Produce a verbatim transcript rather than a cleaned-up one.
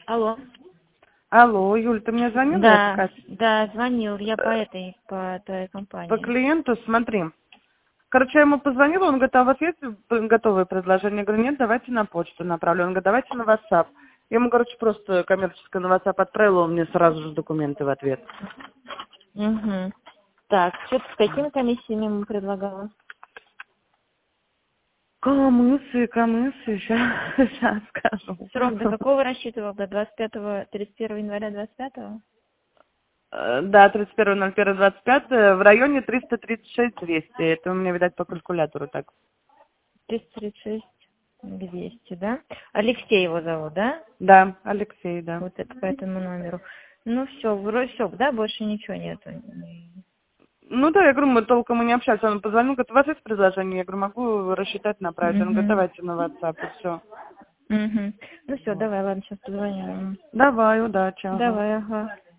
Алло. Алло, Юль, ты мне звонила? Да, да, звонил. Я по этой, по твоей компании. По клиенту, смотри. Короче, я ему позвонила, он говорит, а у вас есть готовые предложения? Я говорю, нет, давайте на почту направлю. Он говорит, давайте на WhatsApp. Я ему, короче, просто коммерческое на WhatsApp отправила, он мне сразу же документы в ответ. Угу. Так, что с какими комиссиями ему предлагала? Комиссии, комиссии, сейчас, сейчас скажу. Срок до какого рассчитывал? До двадцать пятого, тридцать первого января двадцать пятого? Э, Да, тридцать первое ноль первое двадцать пятое, в районе триста тридцать шесть двести. Это у меня, видать, по калькулятору так. триста тридцать шесть двести, да? Алексей его зовут, да? Да, Алексей, да. Вот это по этому номеру. Ну все, вроде все, да? Больше ничего нету. Ну да, я говорю, мы толком и не общались. Он позвонил, говорит, у вас есть предложение? Я говорю, могу рассчитать, направить. Он говорит, Угу. давайте на WhatsApp, и все. Угу. Ну все, давай, ладно, сейчас позвоню ему. Давай, удачи. Ага. Давай, ага.